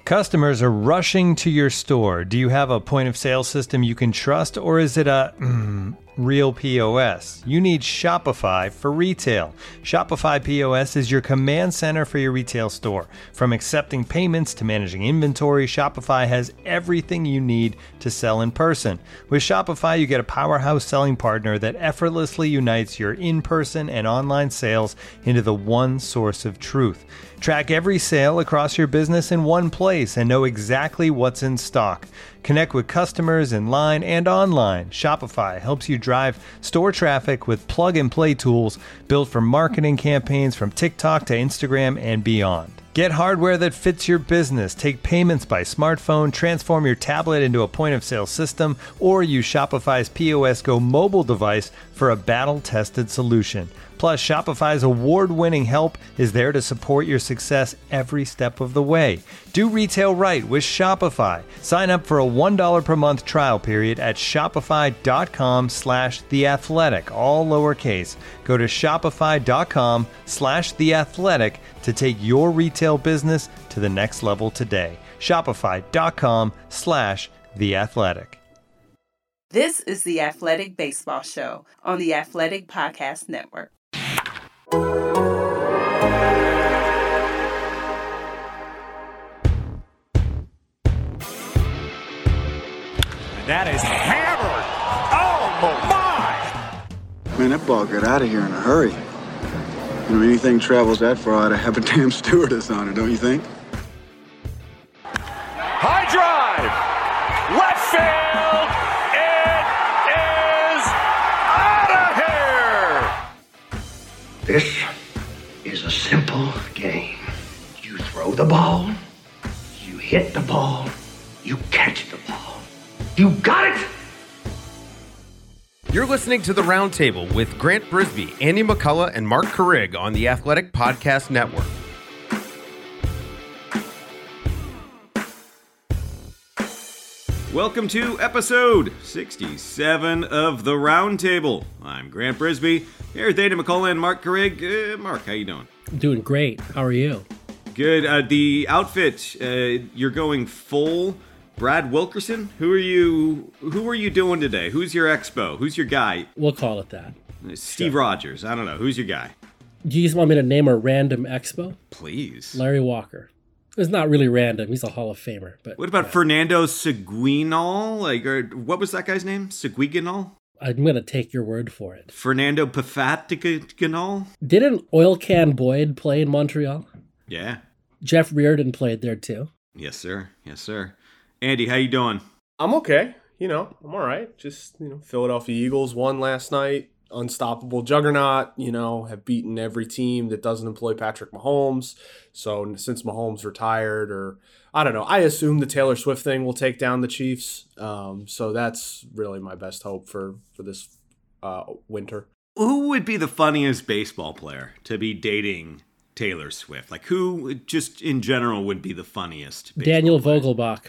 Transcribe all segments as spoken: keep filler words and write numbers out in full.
Customers are rushing to your store. Do you have a point of sale system you can trust, or is it a mm, real P O S? You need Shopify for retail. Shopify P O S is your command center for your retail store. From accepting payments to managing inventory, Shopify has everything you need to sell in person. With Shopify, you get a powerhouse selling partner that effortlessly unites your in-person and online sales into the one source of truth. Track every sale across your business in one place and know exactly what's in stock. Connect with customers in line and online. Shopify helps you drive store traffic with plug-and-play tools built for marketing campaigns from TikTok to Instagram and beyond. Get hardware that fits your business. Take payments by smartphone, transform your tablet into a point-of-sale system, or use Shopify's P O S Go mobile device for a battle-tested solution. Plus, Shopify's award-winning help is there to support your success every step of the way. Do retail right with Shopify. Sign up for a one dollar per month trial period at shopify.com slash theathletic, all lowercase. Go to shopify.com slash theathletic to take your retail business to the next level today. Shopify.com slash theathletic. This is the Athletic Baseball Show on the Athletic Podcast Network. That is hammered. Oh, my. Man, that ball got out of here in a hurry. You know, anything travels that far, I'd have a damn stewardess on it, don't you think? High drive. Left field. It is out of here. This is a simple game. You throw the ball, you hit the ball, you catch the ball. You got it! You're listening to The Roundtable with Grant Brisbee, Andy McCullough, and Mark Carrig on the Athletic Podcast Network. Welcome to episode sixty-seven of The Roundtable. I'm Grant Brisbee, here with Andy McCullough and Mark Carrig. Uh, Mark, how you doing? Doing great. How are you? Good. Uh, the outfit, uh, you're going full Brad Wilkerson. Who are you? Who are you doing today? Who's your expo? Who's your guy? We'll call it that. Steve sure. Rogers. I don't know. Who's your guy? Do you just want me to name a random expo? Please. Larry Walker. It's not really random. He's a Hall of Famer. But what about yeah. Fernando Seguinal? Like, or what was that guy's name? Seguinal? I'm going to take your word for it. Fernando Pafatiganal? Didn't Oil Can Boyd play in Montreal? Yeah. Jeff Reardon played there too. Yes, sir. Yes, sir. Andy, how you doing? I'm okay. You know, I'm all right. Just, you know, Philadelphia Eagles won last night. Unstoppable juggernaut, you know, have beaten every team that doesn't employ Patrick Mahomes. So since Mahomes retired, or I don't know, I assume the Taylor Swift thing will take down the Chiefs. Um, so that's really my best hope for, for this uh, winter. Who would be the funniest baseball player to be dating Taylor Swift? Like, who just in general would be the funniest? Daniel player? Vogelbach.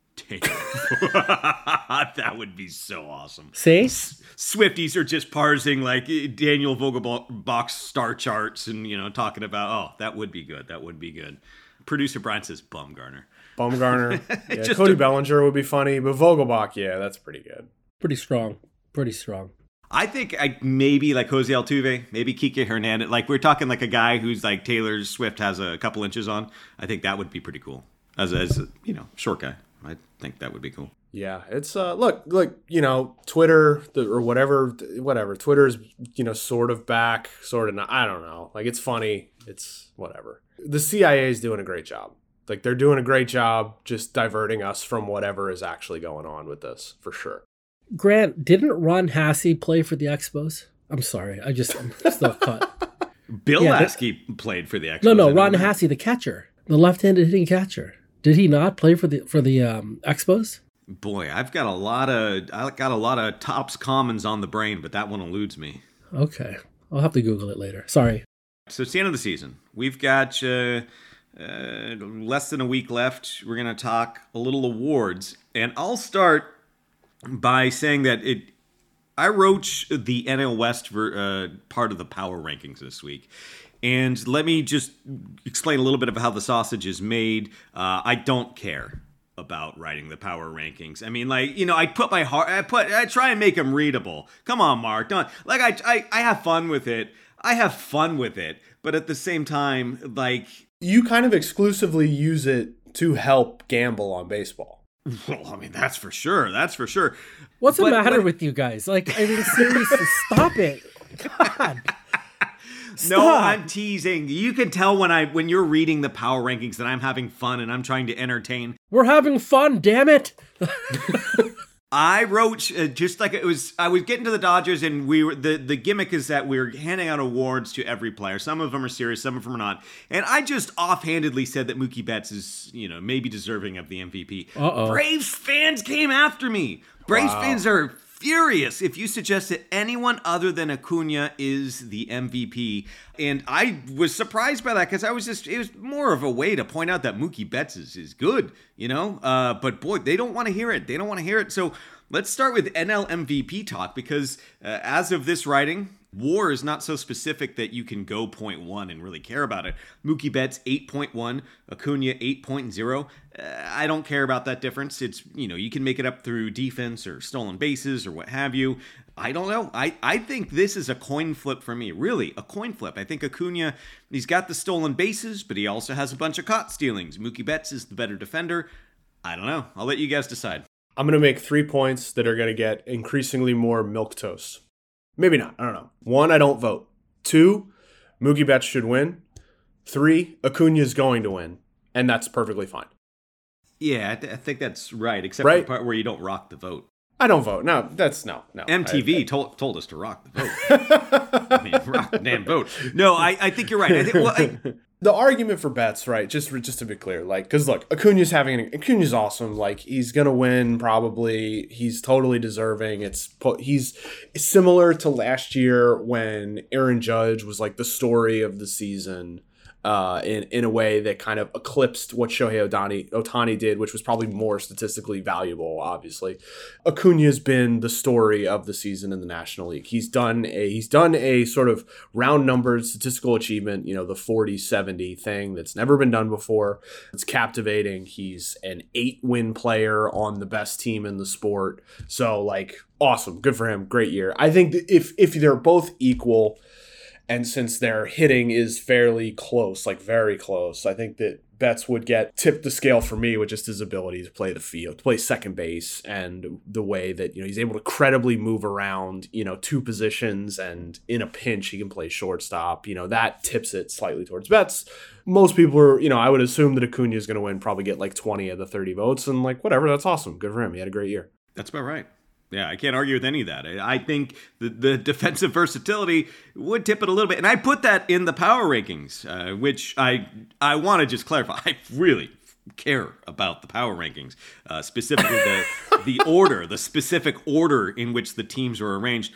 That would be so awesome. See? Swifties are just parsing like Daniel Vogelbach's star charts and, you know, talking about, oh, that would be good. That would be good. Producer Brian says Bumgarner. Bumgarner. Yeah, Cody a- Bellinger would be funny, but Vogelbach, yeah, that's pretty good. Pretty strong. Pretty strong. I think I maybe like Jose Altuve, maybe Kike Hernandez. Like, we're talking like a guy who's like Taylor Swift has a couple inches on. I think that would be pretty cool. As, as a, you know, short guy. I think that would be cool. Yeah, it's uh look, look, you know, Twitter the, or whatever, whatever. Twitter's, you know, sort of back, sort of not. I don't know. Like, it's funny. It's whatever. The C I A is doing a great job. Like, they're doing a great job just diverting us from whatever is actually going on with this, for sure. Grant, didn't Ron Hassey play for the Expos? I'm sorry, I just I'm still caught. Bill yeah, Lasky played for the Expos. No, no, Ron Hassey, the catcher, the left-handed hitting catcher. Did he not play for the for the um, Expos? Boy, I've got a lot of I got a lot of Topps Commons on the brain, but that one eludes me. Okay, I'll have to Google it later. Sorry. So it's the end of the season. We've got uh, uh, less than a week left. We're going to talk a little awards, and I'll start by saying that it. I wrote the N L West ver, uh, part of the power rankings this week. And let me just explain a little bit of how the sausage is made. Uh, I don't care about writing the power rankings. I mean, like, you know, I put my heart, I put, I try and make them readable. Come on, Mark. Don't, like, I, I, I have fun with it. I have fun with it. But at the same time, like... You kind of exclusively use it to help gamble on baseball. Well, I mean, that's for sure. That's for sure. What's but, the matter but, with you guys? Like, I mean, seriously, stop it. God. Stop. No, I'm teasing. You can tell when I when you're reading the power rankings that I'm having fun and I'm trying to entertain. We're having fun, damn it. I wrote uh, just like it was. I was getting to the Dodgers, and we were the the gimmick is that we're handing out awards to every player. Some of them are serious, some of them are not. And I just offhandedly said that Mookie Betts is, you know, maybe deserving of the M V P. Uh-oh. Braves fans came after me. Braves wow. fans are furious if you suggest that anyone other than Acuna is the M V P. And I was surprised by that because I was just, it was more of a way to point out that Mookie Betts is, is good, you know? Uh, but boy, they don't want to hear it. They don't want to hear it. So let's start with N L M V P talk because uh, as of this writing, WAR is not so specific that you can go point one and really care about it. Mookie Betts eight point one, Acuna eight point oh. Uh, I don't care about that difference. It's, you know, you can make it up through defense or stolen bases or what have you. I don't know. I, I think this is a coin flip for me. Really, a coin flip. I think Acuna, he's got the stolen bases, but he also has a bunch of caught stealings. Mookie Betts is the better defender. I don't know. I'll let you guys decide. I'm going to make three points that are going to get increasingly more milquetoast. Maybe not. I don't know. One, I don't vote. Two, Mookie Betts should win. Three, Acuna is going to win. And that's perfectly fine. Yeah, I, th- I think that's right, except right? for the part where you don't rock the vote. I don't vote. No, that's no, no. M T V I, I, told told us to rock the vote. I mean, rock the damn vote. No, I, I think you're right. I think, well, I, the argument for Betts, right? Just just to be clear, like, because look, Acuna's having an, Acuna's awesome. Like, he's gonna win probably. He's totally deserving. It's he's similar to last year when Aaron Judge was like the story of the season. Uh, in, in a way that kind of eclipsed what Shohei Ohtani, Ohtani did, which was probably more statistically valuable, obviously. Acuna's been the story of the season in the National League. He's done a he's done a sort of round numbered statistical achievement, you know, the forty seventy thing that's never been done before. It's captivating. He's an eight-win player on the best team in the sport. So, like, awesome. Good for him. Great year. I think that if if they're both equal, and since their hitting is fairly close, like very close, I think that Betts would get tipped the scale for me with just his ability to play the field, to play second base, and the way that, you know, he's able to credibly move around, you know, two positions, and in a pinch he can play shortstop. You know, that tips it slightly towards Betts. Most people are, you know, I would assume that Acuna is going to win, probably get like twenty of the thirty votes, and like whatever, that's awesome. Good for him. He had a great year. That's about right. Yeah, I can't argue with any of that. I think the, the defensive versatility would tip it a little bit. And I put that in the power rankings, uh, which I I want to just clarify. I really care about the power rankings, uh, specifically the the order, the specific order in which the teams were arranged.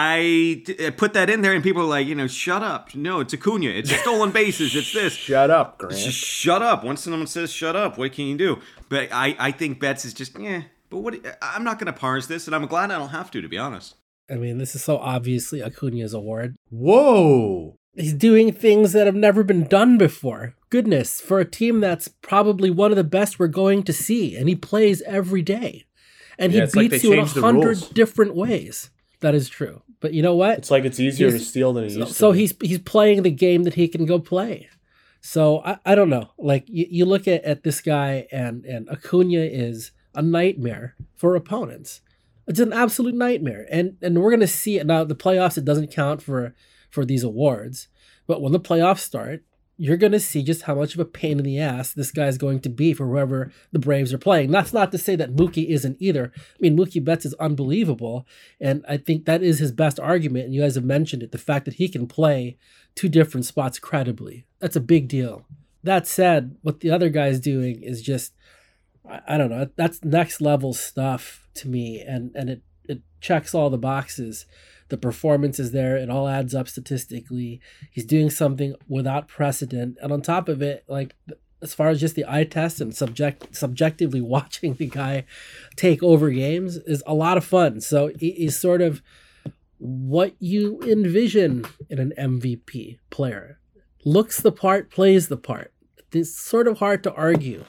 I t- put that in there, and people are like, you know, shut up. No, it's Acuna. It's stolen bases. It's this. Shut up, Grant. Just shut up. Once someone says shut up, what can you do? But I, I think Betts is just, yeah. But what? I'm not going to parse this, and I'm glad I don't have to, to be honest. I mean, this is so obviously Acuna's award. Whoa. He's doing things that have never been done before. Goodness, for a team that's probably one of the best we're going to see, and he plays every day. And yeah, he beats like you in a hundred different ways. That is true. But you know what? It's like it's easier he's, to steal than it so, used to. So be. he's he's playing the game that he can go play. So I, I don't know. Like, you, you look at, at this guy, and, and Acuna is a nightmare for opponents. It's an absolute nightmare. And and we're going to see it. Now, the playoffs, it doesn't count for, for these awards. But when the playoffs start, you're going to see just how much of a pain in the ass this guy's going to be for whoever the Braves are playing. That's not to say that Mookie isn't either. I mean, Mookie Betts is unbelievable. And I think that is his best argument. And you guys have mentioned it, the fact that he can play two different spots credibly. That's a big deal. That said, what the other guy's doing is just, I don't know, that's next level stuff to me, and, and it, it checks all the boxes. The performance is there. It all adds up statistically. He's doing something without precedent. And on top of it, like, as far as just the eye test and subject subjectively watching the guy take over games is a lot of fun. So he's sort of what you envision in an M V P player. looks the part, plays the part. It's sort of hard to argue.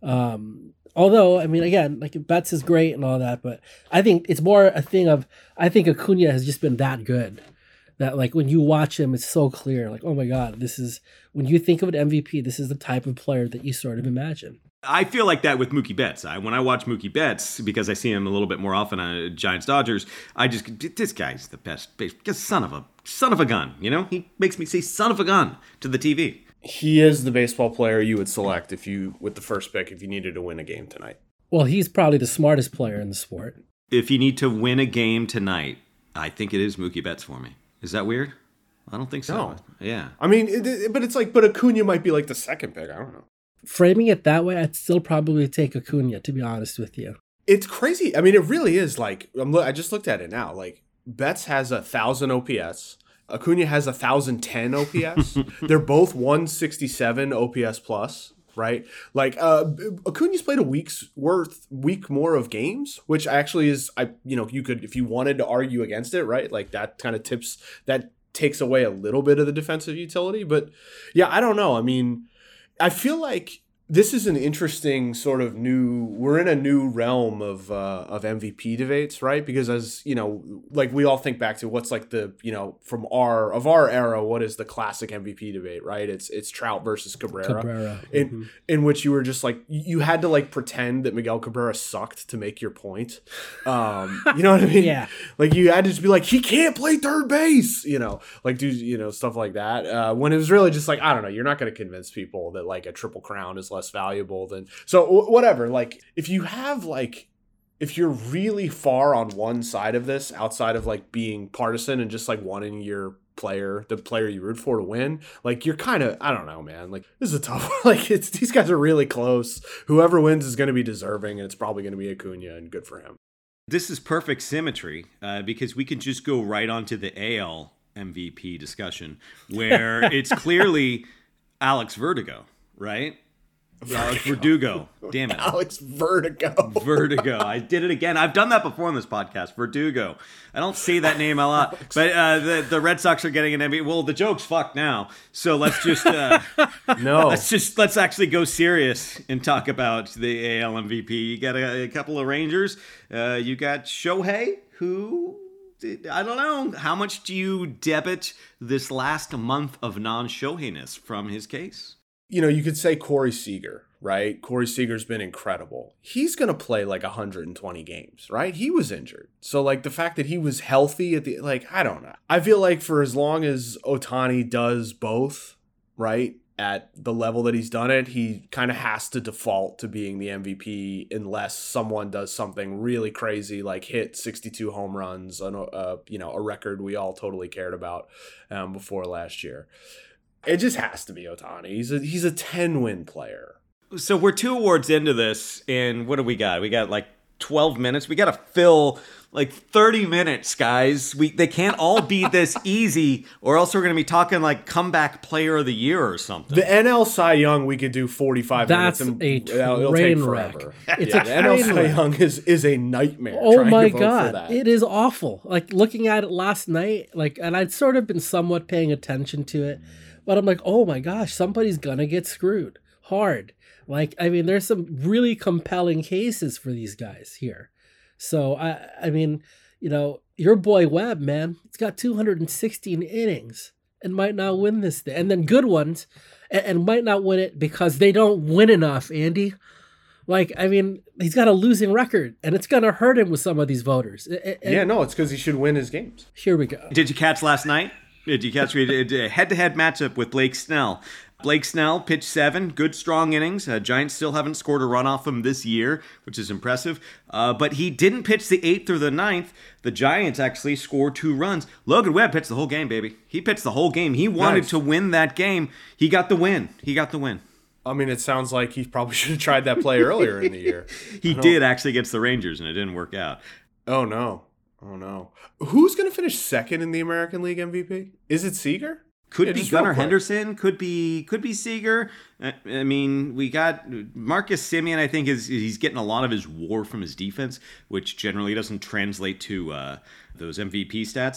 Um, although, I mean, again, like Betts is great and all that, but I think it's more a thing of, I think Acuna has just been that good that like when you watch him, it's so clear. Like, oh my God, this is, when you think of an M V P, this is the type of player that you sort of imagine. I feel like that with Mookie Betts. I, when I watch Mookie Betts, because I see him a little bit more often on Giants Dodgers, I just, this guy's the best, just son of a, son of a gun, you know? He makes me say son of a gun to the T V. He is the baseball player you would select if you, with the first pick, if you needed to win a game tonight. Well, he's probably the smartest player in the sport. If you need to win a game tonight, I think it is Mookie Betts for me. Is that weird? I don't think so. No. Yeah. I mean, it, it, but it's like, but Acuna might be like the second pick. I don't know. Framing it that way, I'd still probably take Acuna, to be honest with you. It's crazy. I mean, it really is like, I'm, I just looked at it now. Like, Betts has a thousand O P S. Acuna has a thousand ten O P S. They're both one sixty-seven O P S plus, right? Like, uh, Acuna's played a week's worth, week more of games, which actually is, I, you know, you could, if you wanted to argue against it, right? Like that kind of tips, that takes away a little bit of the defensive utility. But yeah, I don't know. I mean, I feel like this is an interesting sort of new, we're in a new realm of uh, of M V P debates, right? Because as, you know, like we all think back to what's like the, you know, from our, of our era, what is the classic M V P debate, right? It's it's Trout versus Cabrera. Cabrera. In, Mm-hmm. in which you were just like, you had to like pretend that Miguel Cabrera sucked to make your point. Um, you know what I mean? Yeah. Like you had to just be like, he can't play third base, you know, like do, you know, stuff like that. Uh, when it was really just like, I don't know, you're not going to convince people that like a triple crown is less valuable than, so w- whatever. Like if you have like, if you're really far on one side of this, outside of like being partisan and just like wanting your player, the player you root for to win, like you're kind of, I don't know, man, like this is a tough one. Like it's, these guys are really close. Whoever wins is going to be deserving, and it's probably going to be Acuna, and good for him. This is perfect symmetry uh, because we can just go right onto the A L M V P discussion where it's clearly Alex Verdugo, right? Verdugo. Alex Verdugo. Damn it. Alex Verdugo. Verdugo. I did it again. I've done that before on this podcast. Verdugo. I don't say that name a lot, but uh, the the Red Sox are getting an M V P. Well, the joke's fucked now. So let's just uh, no. Let's just let's actually go serious and talk about the A L M V P. You got a, a couple of Rangers. Uh, you got Shohei, who I don't know. How much do you debit this last month of non-Shohei-ness from his case? You know, you could say Corey Seager, right? Corey Seager's been incredible. He's going to play like one hundred twenty games, right? He was injured. So like the fact that he was healthy at the, like, I don't know. I feel like for as long as Ohtani does both, right, at the level that he's done it, he kind of has to default to being the M V P unless someone does something really crazy, like hit sixty-two home runs, on uh, you know, a record we all totally cared about um, before last year. It just has to be Ohtani. He's a he's a ten-win player. So we're two awards into this, and what do we got? We got like twelve minutes. We got to fill like thirty minutes, guys. We they can't all be this easy, or else we're going to be talking like comeback player of the year or something. The N L Cy Young, we could do forty-five That's minutes. That's a it'll train take wreck. Forever. It's yeah, a the N L train Cy wreck. Young is, is a nightmare. Oh trying my to vote God. for that. It is awful. Like looking at it last night, like, and I'd sort of been somewhat paying attention to it, but I'm like, oh my gosh, somebody's going to get screwed hard. Like, I mean, there's some really compelling cases for these guys here. So, I I mean, you know, your boy Webb, man, he's got two hundred sixteen innings and might not win this thing. And then good ones and, and might not win it because they don't win enough, Andy. Like, I mean, he's got a losing record and it's going to hurt him with some of these voters. And yeah, no, it's because he should win his games. Here we go. Did you catch last night? Did you catch a head-to-head matchup with Blake Snell? Blake Snell pitched seven, good strong innings. Uh, Giants still haven't scored a run off him this year, which is impressive. Uh, but he didn't pitch the eighth or the ninth. The Giants actually scored two runs. Logan Webb pitched the whole game, baby. He pitched the whole game. He wanted Nice. to win that game. He got the win. He got the win. I mean, it sounds like he probably should have tried that play earlier in the year. He did actually against the Rangers, and it didn't work out. Oh, no. Oh, no. Who's going to finish second in the American League M V P? Is it Seager? Could Yeah, be just real Gunnar quick. Henderson. Could be could be Seager. I, I mean, we got Marcus Semien. I think is he's getting a lot of his WAR from his defense, which generally doesn't translate to uh, those M V P stats.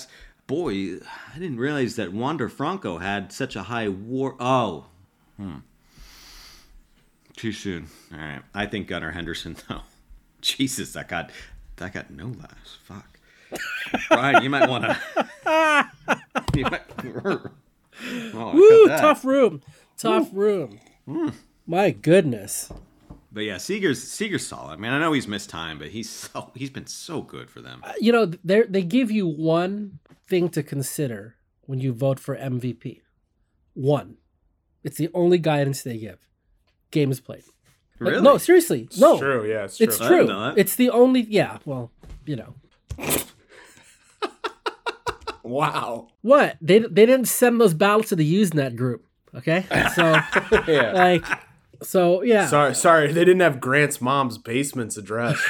boy, I didn't realize that Wander Franco had such a high war. Oh, hmm. Too soon. All right. I think Gunnar Henderson, though. Jesus, that got that got no laughs. Fuck. Brian, you might want to. you might... oh, Woo! Tough room. Tough Woo. room. Mm. My goodness. But yeah, Seager's Seager's solid. I mean, I know he's missed time, but he's so he's been so good for them. Uh, you know, they they give you one thing to consider when you vote for M V P. One. It's the only guidance they give. Games played. Like, really? No, seriously. It's no. true, yeah, it's true. It's true. It's the only, yeah, well, you know. Wow. What? They they didn't send those ballots to the Usenet group, okay? So, yeah. like, so, yeah. Sorry, sorry, they didn't have Grant's mom's basement's address.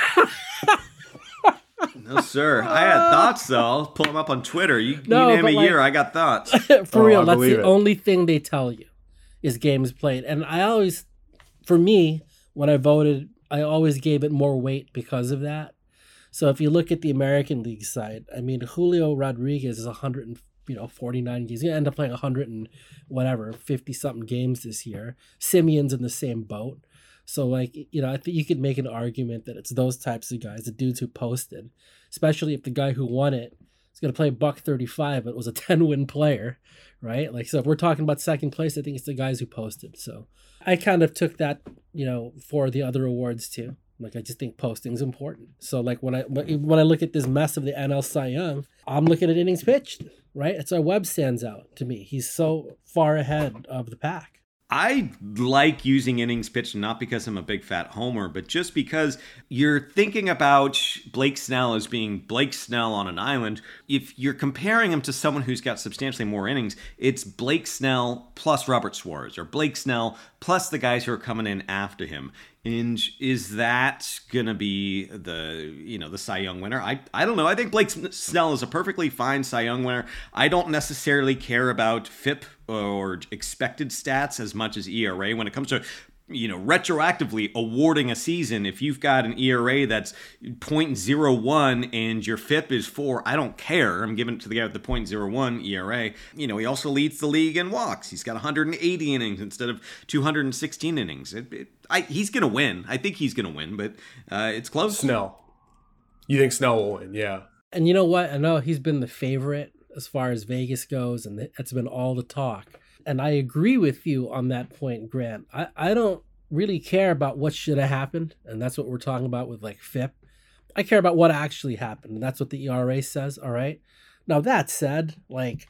No, sir. I had thoughts, though. I'll pull them up on Twitter. You, no, you name a like, year, I got thoughts. For oh, real, I that's the it. only thing they tell you is games played. And I always, for me, when I voted, I always gave it more weight because of that. So if you look at the American League side, I mean, Julio Rodriguez is one hundred forty-nine games. He's going to end up playing one hundred and whatever, fifty-something games this year. Simeon's in the same boat. So, like, you know, I think you could make an argument that it's those types of guys, the dudes who posted, especially if the guy who won it is going to play buck thirty-five, but was a ten-win player, right? Like, so if we're talking about second place, I think it's the guys who posted. So I kind of took that, you know, for the other awards too. Like, I just think posting's important. So, like, when I when I look at this mess of the N L Cy Young, I'm looking at innings pitched, right? It's why Webb stands out to me. He's so far ahead of the pack. I like using innings pitched, not because I'm a big fat homer, but just because you're thinking about Blake Snell as being Blake Snell on an island. If you're comparing him to someone who's got substantially more innings, it's Blake Snell plus Robert Suarez, or Blake Snell plus the guys who are coming in after him. And is that gonna be the you know the Cy Young winner? I I don't know. I think Blake Snell is a perfectly fine Cy Young winner. I don't necessarily care about F I P or expected stats as much as E R A when it comes to you know retroactively awarding a season. If you've got an E R A that's point zero one and your F I P is four, I don't care. I'm giving it to the guy with the point zero one E R A. You know he also leads the league in walks. He's got one hundred eighty innings instead of two hundred sixteen innings. It, it, I, he's going to win. I think he's going to win, but uh, it's close. Snell. You think Snell will win, yeah. And you know what? I know he's been the favorite as far as Vegas goes, and that's been all the talk. And I agree with you on that point, Grant. I, I don't really care about what should have happened, and that's what we're talking about with, like, F I P. I care about what actually happened, and that's what the E R A says, all right? Now, that said, like...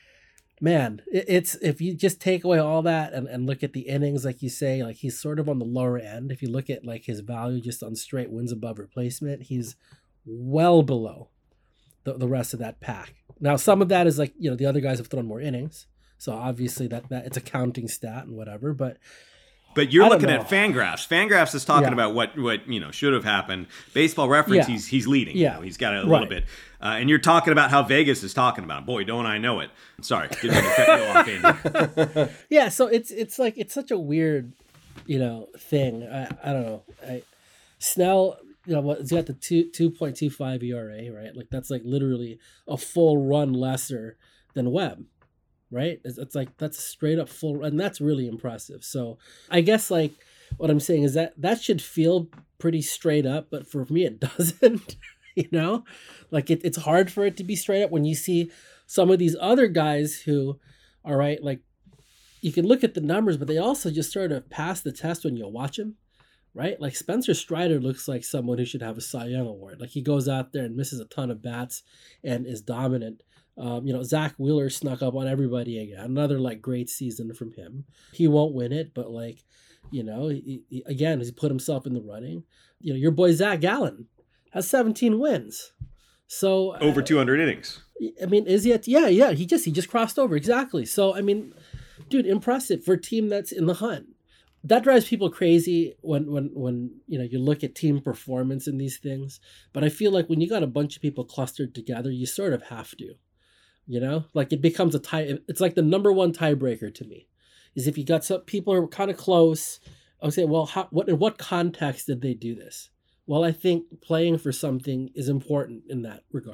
Man, it's if you just take away all that and, and look at the innings, like you say, like he's sort of on the lower end. If you look at like his value just on straight wins above replacement, he's well below the, the rest of that pack. Now, some of that is like, you know, the other guys have thrown more innings. So obviously that, that it's a counting stat and whatever, but But you're looking at Fangraphs. Fangraphs is talking yeah. about what, what you know should have happened. Baseball Reference, yeah. he's he's leading. Yeah. You know, he's got a right. little bit. Uh, and you're talking about how Vegas is talking about. Boy, don't I know it. Sorry. Didn't mean to cut you off, Andy. Yeah, so it's it's like it's such a weird, you know, thing. I, I don't know. I, Snell, you know, what he's got the two two point two five E R A, right? Like that's like literally a full run lesser than Webb. Right? It's, it's like that's a straight up full, and that's really impressive. So I guess like what I'm saying is that that should feel pretty straight up, but for me it doesn't. You know, like it, it's hard for it to be straight up when you see some of these other guys who, all right, like you can look at the numbers, but they also just sort of pass the test when you watch them. Right? Like Spencer Strider looks like someone who should have a Cy Young award. Like he goes out there and misses a ton of bats and is dominant. Um, you know, Zach Wheeler snuck up on everybody again. Another like great season from him. He won't win it, but like, you know, he, he, again, he's put himself in the running. You know, your boy Zach Gallen has seventeen wins. So over two hundred uh, innings. I mean, is he at, yeah, yeah, he just, he just crossed over. Exactly. So, I mean, dude, impressive for a team that's in the hunt. That drives people crazy when, when, when, you know, you look at team performance in these things. But I feel like when you got a bunch of people clustered together, you sort of have to. You know, like it becomes a tie. It's like the number one tiebreaker to me is if you got some people who are kind of close. I would say, well, how, what in what context did they do this? Well, I think playing for something is important in that regard.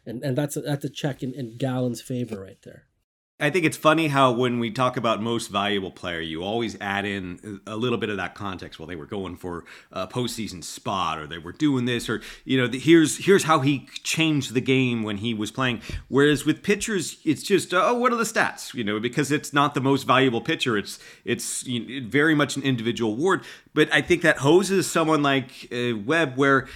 And and that's a, that's a check in, in Gallen's favor right there. I think it's funny how when we talk about most valuable player, you always add in a little bit of that context. Well, they were going for a postseason spot, or they were doing this, or you know, the, here's here's how he changed the game when he was playing. Whereas with pitchers, it's just oh, what are the stats? You know, because it's not the most valuable pitcher. It's it's you know, very much an individual award. But I think that hoses someone like uh, Webb, where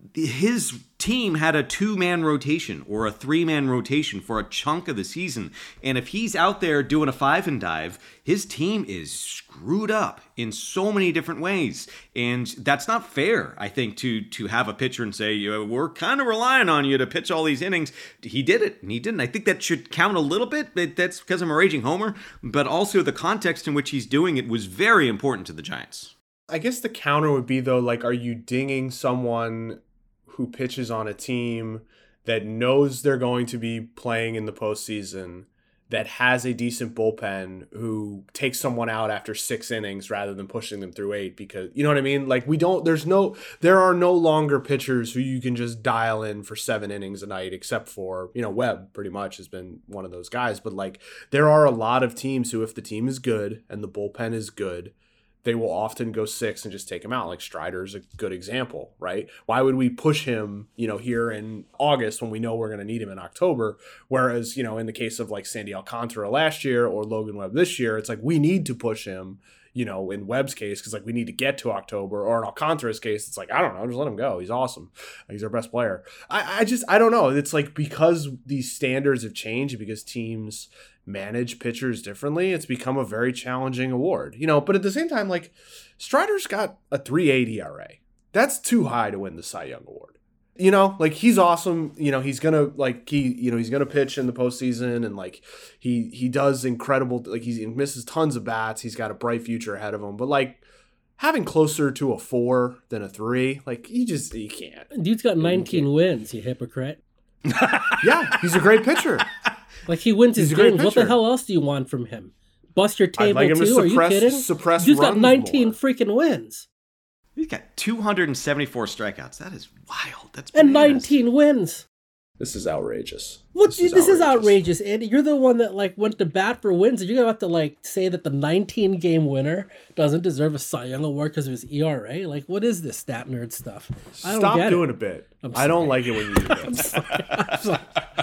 his team had a two-man rotation or a three-man rotation for a chunk of the season. And if he's out there doing a five and dive, his team is screwed up in so many different ways. And that's not fair, I think, to to have a pitcher and say, we're kind of relying on you to pitch all these innings. He did it, and he didn't. I think that should count a little bit. But that's because I'm a raging homer. But also the context in which he's doing it was very important to the Giants. I guess the counter would be, though, like, are you dinging someone who pitches on a team that knows they're going to be playing in the postseason, that has a decent bullpen, who takes someone out after six innings rather than pushing them through eight? Because, you know what I mean? Like, we don't, there's no, there are no longer pitchers who you can just dial in for seven innings a night, except for, you know, Webb pretty much has been one of those guys. But like, there are a lot of teams who, if the team is good and the bullpen is good, they will often go six and just take him out. Like Strider's a good example, right? Why would we push him, you know, here in August when we know we're going to need him in October? Whereas, you know, in the case of like Sandy Alcantara last year or Logan Webb this year, it's like we need to push him, you know, in Webb's case, because like we need to get to October, or in Alcantara's case, it's like, I don't know, just let him go. He's awesome. He's our best player. I, I just, I don't know. It's like, because these standards have changed, because teams manage pitchers differently, it's become a very challenging award, you know. But at the same time, like, Strider's got a three point eight E R A. That's too high to win the Cy Young Award. You know, like, he's awesome. You know, he's gonna like he, you know, he's gonna pitch in the postseason, and like he he does incredible. Like, he misses tons of bats. He's got a bright future ahead of him. But like, having closer to a four than a three, like, you just you can't. Dude's got nineteen wins. You hypocrite. Yeah, he's a great pitcher. Like, he wins his games. What the hell else do you want from him? Bust your table like him too? to suppress, Are you kidding? Suppress Dude's got nineteen more. freaking wins. He's got two hundred seventy-four strikeouts. That is wild. That's and bananas. nineteen wins. This is outrageous. What? This, This, is, this outrageous. is outrageous, Andy. You're the one that like went to bat for wins, and you're gonna have to like say that the nineteen game winner doesn't deserve a Cy Young Award because of his E R A. Like, what is this stat nerd stuff? I don't Stop get doing it. a bit. I'm I don't sorry. like it when you do bits. I'm sorry. I'm sorry.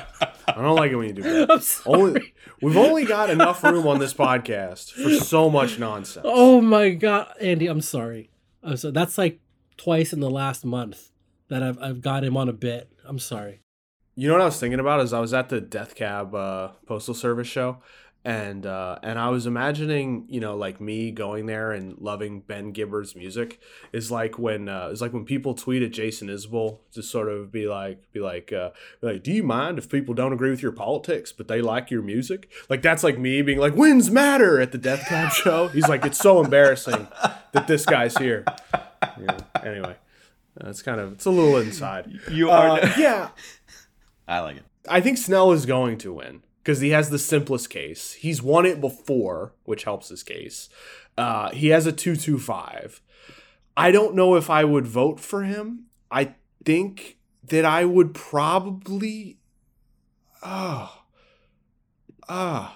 I don't like it when you do bits. I'm sorry. Only, we've only got enough room on this podcast for so much nonsense. Oh my god, Andy, I'm sorry. I'm so that's like twice in the last month that I've I've got him on a bit. I'm sorry. You know what I was thinking about is I was at the Death Cab uh, Postal Service show, and uh, and I was imagining, you know, like me going there and loving Ben Gibbard's music is like when uh, is like when people tweet at Jason Isbell to sort of be like be like uh, be like, do you mind if people don't agree with your politics but they like your music? Like, that's like me being like, wins matter at the Death Cab show. He's like, it's so embarrassing that this guy's here. Yeah. Anyway, uh, it's kind of it's a little inside. You are uh, yeah. I like it. I think Snell is going to win because he has the simplest case. He's won it before, which helps his case. Uh, he has a two point two five. I don't know if I would vote for him. I think that I would probably. Ah. Ah.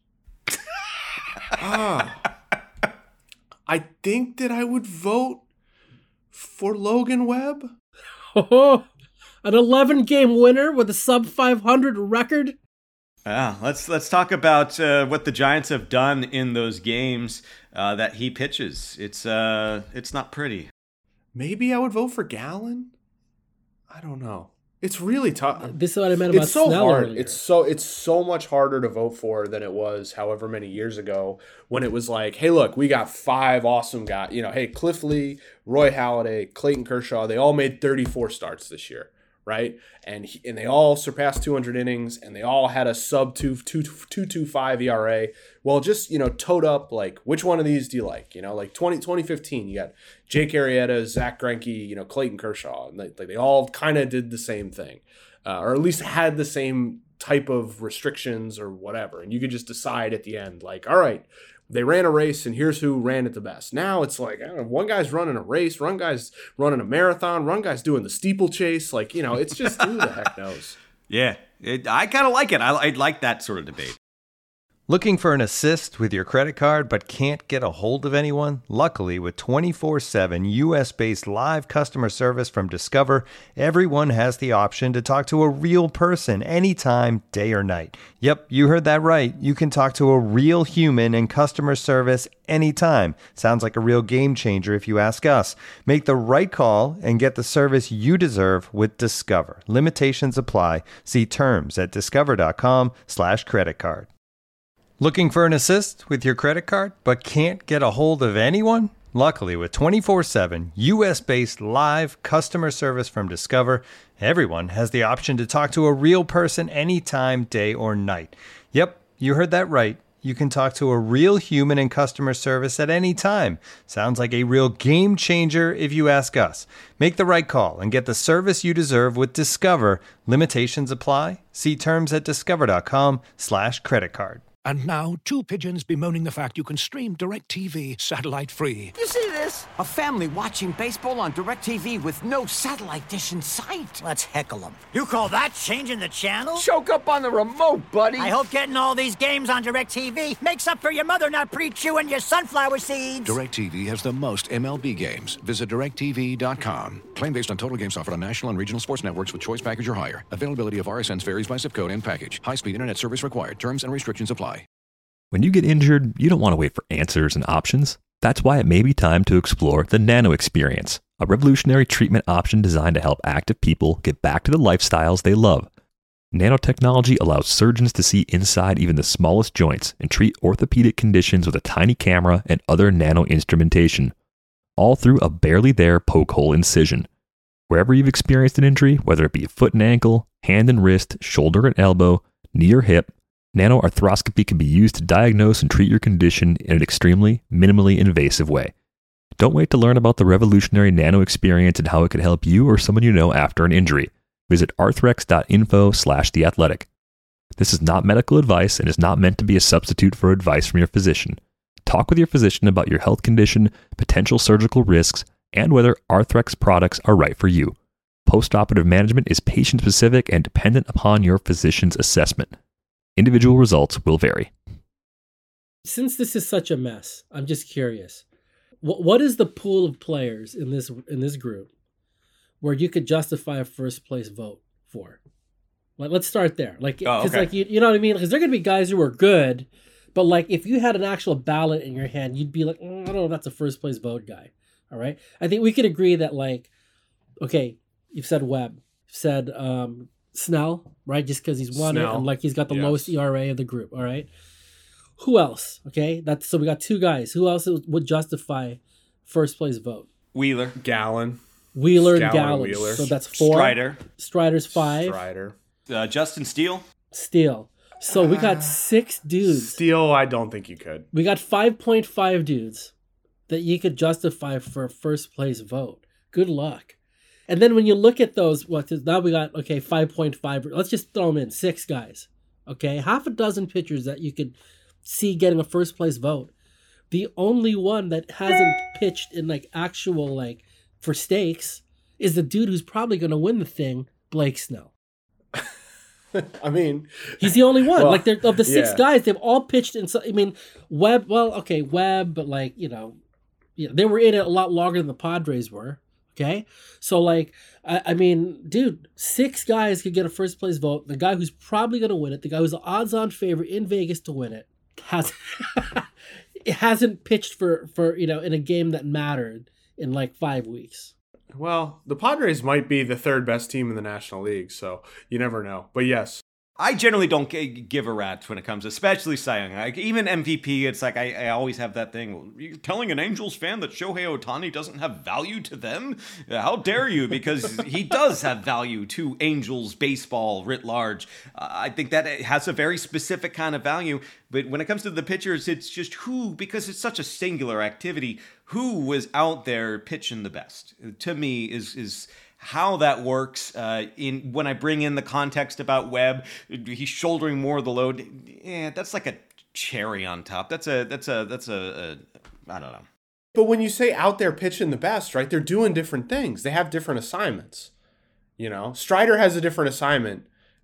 Ah. I think that I would vote for Logan Webb. Oh, an eleven game winner with a sub five hundred record. Yeah, let's let's talk about uh, what the Giants have done in those games uh, that he pitches. It's uh, it's not pretty. Maybe I would vote for Gallen. I don't know. It's really tough. This is what I meant about It's so Snell hard. earlier. It's so it's so much harder to vote for than it was however many years ago when it was like, hey, look, we got five awesome guys. You know, hey, Cliff Lee, Roy Halladay, Clayton Kershaw. They all made thirty-four starts this year, right? And he, and they all surpassed two hundred innings, and they all had a sub two two two two five E R A. Well, just, you know, toed up, like, which one of these do you like? You know, like twenty, twenty fifteen, you got Jake Arrieta, Zach Greinke, you know, Clayton Kershaw, and they, like they all kind of did the same thing, uh, or at least had the same type of restrictions or whatever. And you could just decide at the end, like, all right, they ran a race, and here's who ran it the best. Now it's like, I don't know, one guy's running a race, one guy's running a marathon, one guy's doing the steeplechase. Like, you know, it's just, who the heck knows? Yeah, it, I kind of like it. I, I like that sort of debate. Looking for an assist with your credit card but can't get a hold of anyone? Luckily, with twenty-four seven U S-based live customer service from Discover, everyone has the option to talk to a real person anytime, day or night. Yep, you heard that right. You can talk to a real human in customer service anytime. Sounds like a real game changer if you ask us. Make the right call and get the service you deserve with Discover. Limitations apply. See terms at discover.com slash credit card. Looking for an assist with your credit card but can't get a hold of anyone? Luckily, with twenty-four seven U S-based live customer service from Discover, everyone has the option to talk to a real person anytime, day or night. Yep, you heard that right. You can talk to a real human in customer service at any time. Sounds like a real game changer if you ask us. Make the right call and get the service you deserve with Discover. Limitations apply. See terms at discover.com slash credit card. And now, two pigeons bemoaning the fact you can stream DirecTV satellite-free. You see this? A family watching baseball on DirecTV with no satellite dish in sight. Let's heckle them. You call that changing the channel? Choke up on the remote, buddy. I hope getting all these games on DirecTV makes up for your mother not pre-chewing your sunflower seeds. DirecTV has the most M L B games. Visit direct t v dot com. Claim based on total games offered on national and regional sports networks with choice package or higher. Availability of R S Ns varies by zip code and package. High-speed internet service required. Terms and restrictions apply. When you get injured, you don't want to wait for answers and options. That's why it may be time to explore the Nano Experience, a revolutionary treatment option designed to help active people get back to the lifestyles they love. Nanotechnology allows surgeons to see inside even the smallest joints and treat orthopedic conditions with a tiny camera and other nano instrumentation, all through a barely there poke hole incision. Wherever you've experienced an injury, whether it be a foot and ankle, hand and wrist, shoulder and elbow, knee or hip, nanoarthroscopy can be used to diagnose and treat your condition in an extremely, minimally invasive way. Don't wait to learn about the revolutionary Nano Experience and how it could help you or someone you know after an injury. Visit arthrex.info slash the athletic. This is not medical advice and is not meant to be a substitute for advice from your physician. Talk with your physician about your health condition, potential surgical risks, and whether Arthrex products are right for you. Postoperative management is patient-specific and dependent upon your physician's assessment. Individual results will vary. Since this is such a mess, I'm just curious. What what is the pool of players in this in this group where you could justify a first place vote for? Like, let's start there. Like, because oh, okay. like you, you know what I mean? Because they're going to be guys who are good, but like if you had an actual ballot in your hand, you'd be like, mm, I don't know if that's a first place vote guy. All right. I think we could agree that like, okay, you've said Webb, you've said um, Snell, right? Just because he's won Snell. it and like he's got the yes. lowest E R A of the group. All right. Who else? Okay. That's so we got two guys. Who else would justify first place vote? Wheeler. Gallen. Wheeler and Gallen. Wheeler. So that's four. Strider. Strider's five. Strider. Uh, Justin Steele. Steele. So we got six dudes. Steele, I don't think you could. We got five point five dudes that you could justify for a first place vote. Good luck. And then when you look at those, what now we got, okay, five point five. Let's just throw them in. Six guys. Okay. Half a dozen pitchers that you could see getting a first place vote. The only one that hasn't pitched in like actual, like for stakes is the dude who's probably going to win the thing, Blake Snell. I mean, he's the only one. Well, like they're, of the six yeah. guys, they've all pitched in. So, I mean, Webb. Well, okay, Webb, but like you know, you know, they were in it a lot longer than the Padres were. Okay, so like, I, I mean, dude, six guys could get a first place vote. The guy who's probably going to win it, the guy who's the odds-on favorite in Vegas to win it, has it hasn't pitched for for you know in a game that mattered in like five weeks. Well, the Padres might be the third best team in the National League, so you never know. But yes. I generally don't give a rat's when it comes, especially Cy Young. Like, even M V P, it's like I, I always have that thing. Well, you're telling an Angels fan that Shohei Ohtani doesn't have value to them? How dare you? Because he does have value to Angels baseball writ large. Uh, I think that it has a very specific kind of value. But when it comes to the pitchers, it's just who, because it's such a singular activity, who was out there pitching the best, to me, is is... how that works uh, in when I bring in the context about Webb, he's shouldering more of the load. Yeah, that's like a cherry on top. That's a that's a that's a, a I don't know. But when you say out there pitching the best, right? They're doing different things. They have different assignments. You know, Strider has a different assignment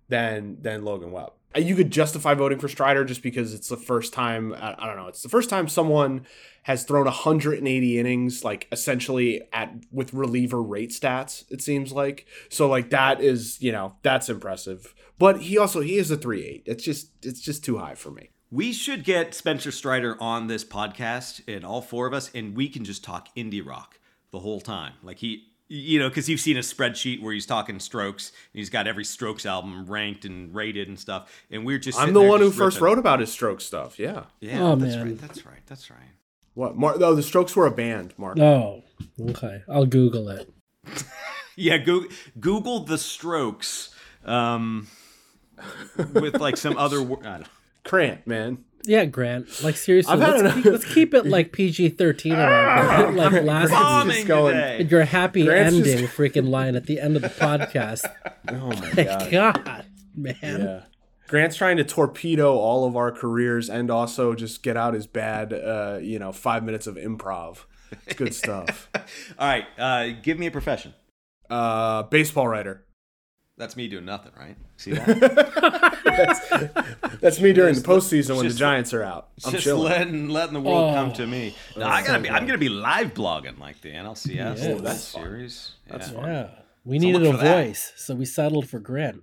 than than Logan Webb. You could justify voting for Strider just because it's the first time, I, I don't know, it's the first time someone has thrown one hundred eighty innings, like essentially at with reliever rate stats, it seems like. So like that is, you know, that's impressive. But he also, he is a three eight. It's just, it's just too high for me. We should get Spencer Strider on this podcast, and all four of us, and we can just talk indie rock the whole time. Like he, you know, because you've seen a spreadsheet where he's talking Strokes, and he's got every Strokes album ranked and rated and stuff, and we're just I'm the one who first wrote about his Strokes stuff, yeah. Yeah, oh, that's man. right, that's right, that's right. What, Mark? Oh, the Strokes were a band, Mark. Oh, okay. I'll Google it. Yeah, go- Google the Strokes um, with like some other word. I don't know. Grant, man. Yeah, Grant. Like seriously, I've had let's, an- keep, let's keep it like P G thirteen around. Like last bombing today. your happy Grant's ending just- freaking line at the end of the podcast. Oh my My god. God, man. Yeah. Grant's trying to torpedo all of our careers and also just get out his bad, uh, you know, five minutes of improv. It's good stuff. All right, uh, give me a profession. Uh, baseball writer. That's me doing nothing, right? See that? that's, that's me during Just the postseason when the just- Giants are out. I'm Just chilling. letting letting the world Oh. come to me. No, I gotta be. I'm gonna be live blogging like the N L C S. Yeah. Oh, that's that fun. series. That's Yeah. fun. Yeah, we So needed look a for that. voice, so we settled for Grant.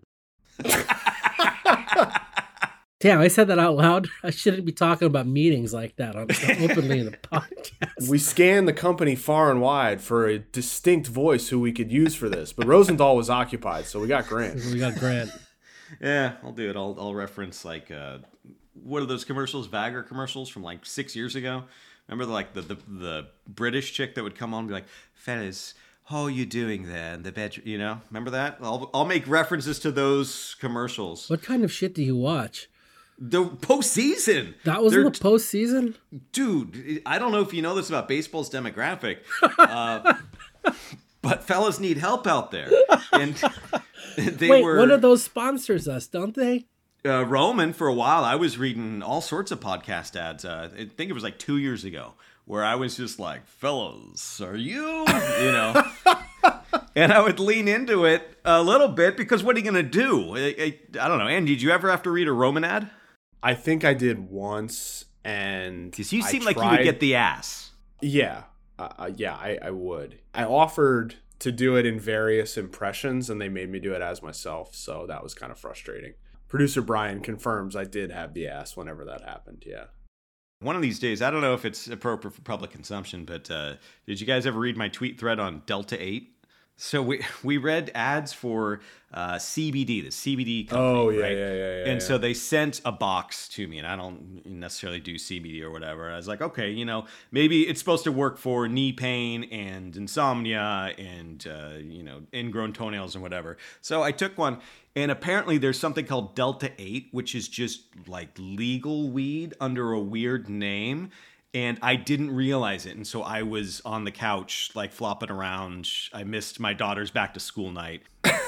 Damn, I said that out loud. I shouldn't be talking about meetings like that on, openly in the podcast. We scanned the company far and wide for a distinct voice who we could use for this, but Rosendahl was occupied, so we got Grant. We got Grant. Yeah, I'll do it. I'll I'll reference like uh, what are those commercials? Viagra commercials from like six years ago. Remember the, like the, the the British chick that would come on and be like, "Fellas, how are you doing there in the bedroom?" You know, remember that? I'll I'll make references to those commercials. What kind of shit do you watch? The postseason. That was They're- in the postseason? Dude, I don't know if you know this about baseball's demographic, uh, but fellas need help out there. And they Wait, were one of those sponsors us, don't they? uh, Roman for a while. I was reading all sorts of podcast ads. Uh, I think it was like two years ago, where I was just like, "Fellas, are you?" You know. And I would lean into it a little bit because what are you gonna do? I, I, I don't know. Andy, did you ever have to read a Roman ad? I think I did once, and Because you I seem like you tried- would get the ass. Yeah, uh, uh, yeah, I, I would. I offered to do it in various impressions, and they made me do it as myself, so that was kind of frustrating. Producer Brian confirms I did have the ass whenever that happened, yeah. One of these days, I don't know if it's appropriate for public consumption, but uh, did you guys ever read my tweet thread on Delta eight? So we we read ads for uh, C B D, the C B D company, Oh, yeah, right? yeah, yeah, yeah, And yeah. so they sent a box to me, and I don't necessarily do C B D or whatever. I was like, okay, you know, maybe it's supposed to work for knee pain and insomnia and, uh, you know, ingrown toenails and whatever. So I took one, and apparently there's something called Delta eight, which is just like legal weed under a weird name. And I didn't realize it. And so I was on the couch, like flopping around. I missed my daughter's back to school night.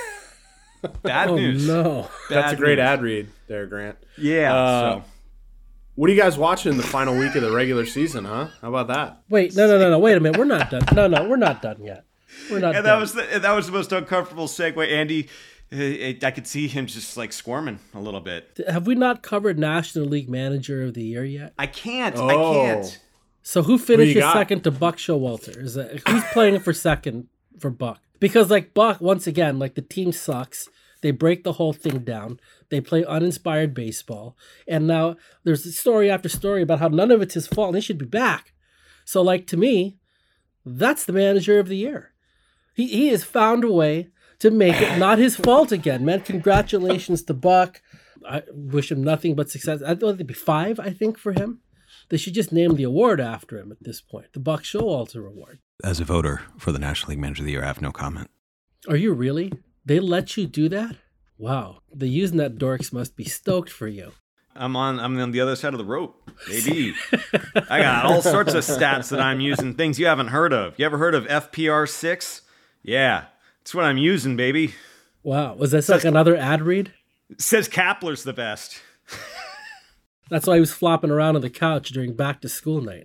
Bad Oh, news. no. That's a Bad great news. ad read there, Grant. Yeah. Uh, so. What are you guys watching the final week of the regular season, huh? How about that? Wait, no, no, no, no. Wait a minute. We're not done. No, no, we're not done yet. We're not And done. that was the, that was the most uncomfortable segue. Andy, uh, I could see him just like squirming a little bit. Have we not covered National League Manager of the Year yet? I can't. Oh. I can't. So who you finishes got? second to Buck Showalter? Is that who's playing for second for Buck? Because like Buck, once again, like the team sucks. They break the whole thing down. They play uninspired baseball. And now there's story after story about how none of it's his fault and he should be back. So like to me, that's the manager of the year. He he has found a way to make it not his fault again, man. Congratulations to Buck. I wish him nothing but success. I thought it'd be five, I think, for him. They should just name the award after him at this point, the Buck Showalter Award. As a voter for the National League Manager of the Year, I have no comment. Are you really? They let you do that? Wow. The Usenet dorks must be stoked for you. I'm on. I'm on the other side of the rope, baby. I got all sorts of stats that I'm using. Things you haven't heard of. You ever heard of F P R six? Yeah, that's what I'm using, baby. Wow. Was this like another ad read? It says Kapler's the best. That's why he was flopping around on the couch during back to school night.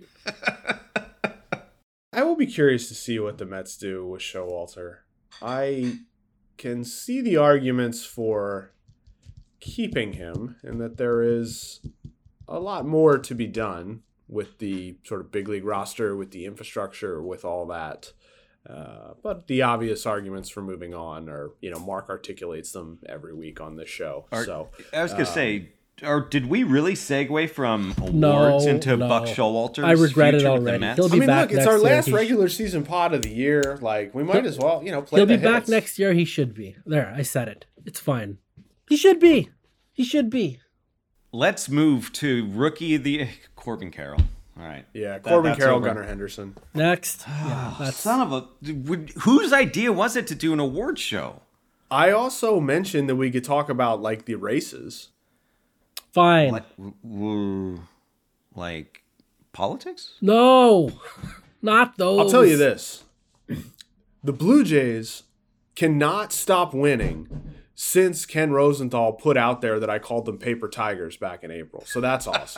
I will be curious to see what the Mets do with Showalter. I can see the arguments for keeping him, and that there is a lot more to be done with the sort of big league roster, with the infrastructure, with all that. Uh, but the obvious arguments for moving on are, you know, Mark articulates them every week on this show. Are, so I was going to um, say, or did we really segue from awards No, into no. Buck Showalter's I regret it future with the already. Mets? He'll be I mean, back look, it's next our year. last He- regular season pod of the year. Like, we might He'll- as well, you know, play He'll the be back hits. next year. He should be. There, I said it. It's fine. He should be. He should be. Let's move to rookie of the Corbin Carroll. All right. Yeah, That- Corbin that's Carroll, over. Gunnar Henderson. Next. Yeah, that's Son of a... would- Whose idea was it to do an award show? I also mentioned that we could talk about, like, the races. fine. Like, w- like politics? No, not those. I'll tell you this. The Blue Jays cannot stop winning since Ken Rosenthal put out there that I called them paper tigers back in April. So that's awesome.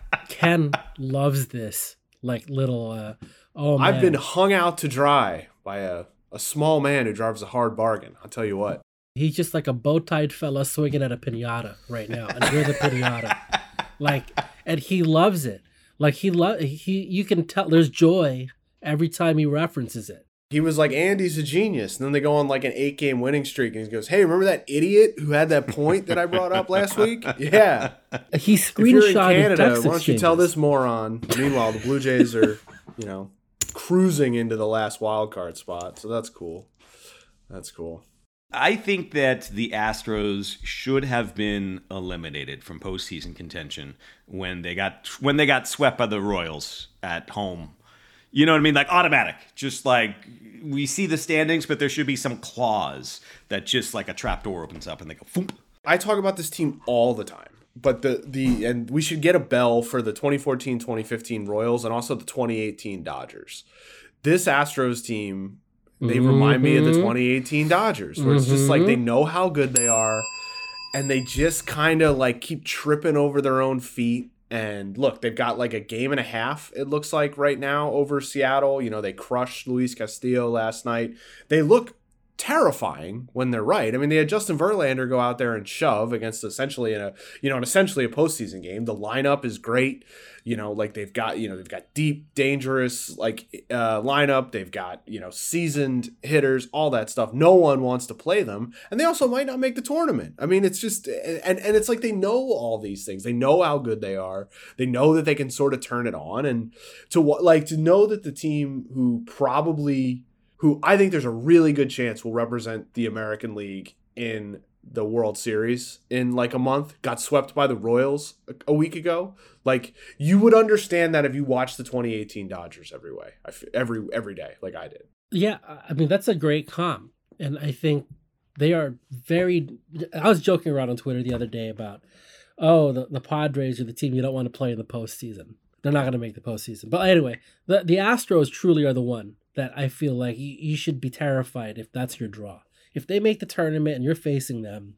Ken loves this. Like little. Uh, oh man. I've been hung out to dry by a, a small man who drives a hard bargain. I'll tell you what. He's just like a bow-tied fella swinging at a pinata right now, and you're the pinata. Like, and he loves it. Like he love he. You can tell there's joy every time he references it. He was like, Andy's a genius. And then they go on like an eight game winning streak. And he goes, hey, remember that idiot who had that point that I brought up last week? Yeah. He If you're in screenshotted Canada, text why don't you tell exchanges. this moron? Meanwhile, the Blue Jays are, you know, cruising into the last wild card spot. So that's cool. That's cool. I think that the Astros should have been eliminated from postseason contention when they got when they got swept by the Royals at home. You know what I mean? Like automatic. Just like we see the standings, but there should be some clause that just like a trapdoor opens up and they go foom. I talk about this team all the time. But the the and we should get a bell for the twenty fourteen twenty fifteen Royals and also the twenty eighteen Dodgers. This Astros team, they mm-hmm. remind me of the twenty eighteen Dodgers, where mm-hmm. it's just like they know how good they are, and they just kind of like keep tripping over their own feet. And look, they've got like a game and a half, it looks like right now, over Seattle. You know, they crushed Luis Castillo last night. They look terrifying when they're right. I mean, they had Justin Verlander go out there and shove against essentially in a, you know, in essentially a postseason game. The lineup is great. You know, like they've got, you know, they've got deep, dangerous, like uh, lineup. They've got, you know, seasoned hitters, all that stuff. No one wants to play them. And they also might not make the tournament. I mean, it's just, and, and it's like they know all these things. They know how good they are. They know that they can sort of turn it on. And to what, like to know that the team who probably, who I think there's a really good chance will represent the American League in the World Series in like a month, got swept by the Royals a week ago. Like you would understand that if you watched the twenty eighteen Dodgers every way, every every day, like I did. Yeah, I mean that's a great comp, and I think they are very. I was joking around on Twitter the other day about, oh, the, the Padres are the team you don't want to play in the postseason. They're not going to make the postseason. But anyway, the the Astros truly are the one that I feel like you, you should be terrified if that's your draw. If they make the tournament and you're facing them,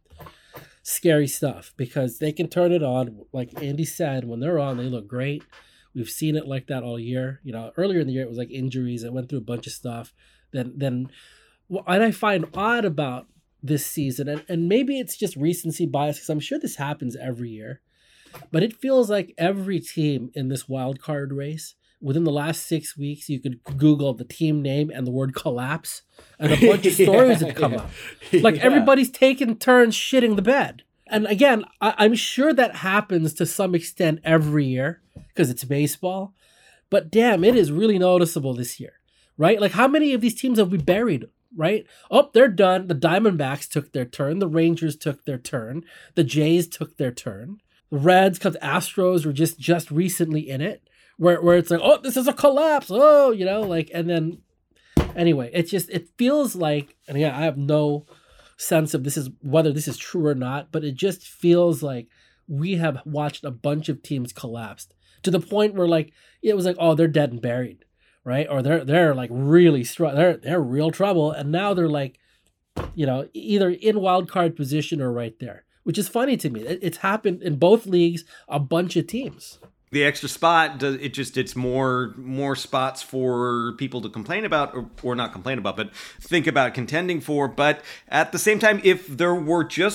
scary stuff, because they can turn it on. Like Andy said, when they're on, they look great. We've seen it like that all year. You know, earlier in the year, it was like injuries. It went through a bunch of stuff. Then, then, what I find odd about this season, and, and maybe it's just recency bias, because I'm sure this happens every year, but it feels like every team in this wild card race, within the last six weeks, you could Google the team name and the word collapse, and a bunch of stories have come up. Like Yeah. everybody's taking turns shitting the bed. And again, I- I'm sure that happens to some extent every year because it's baseball. But damn, it is really noticeable this year, right? Like how many of these teams have we buried, right? Oh, they're done. The Diamondbacks took their turn. The Rangers took their turn. The Jays took their turn. The Reds, because Astros were just, just recently in it. Where where it's like, oh, this is a collapse. Oh, you know, like, and then anyway, it's just, it feels like, and yeah, I have no sense of this is whether this is true or not, but it just feels like we have watched a bunch of teams collapsed to the point where like, it was like, oh, they're dead and buried, right? Or they're, they're like really strong. They're, they're real trouble. And now they're like, you know, either in wild card position or right there, which is funny to me. It, it's happened in both leagues, a bunch of teams. The extra spot, does it just it's more more spots for people to complain about, or, or not complain about, but think about contending for. But at the same time, if there were just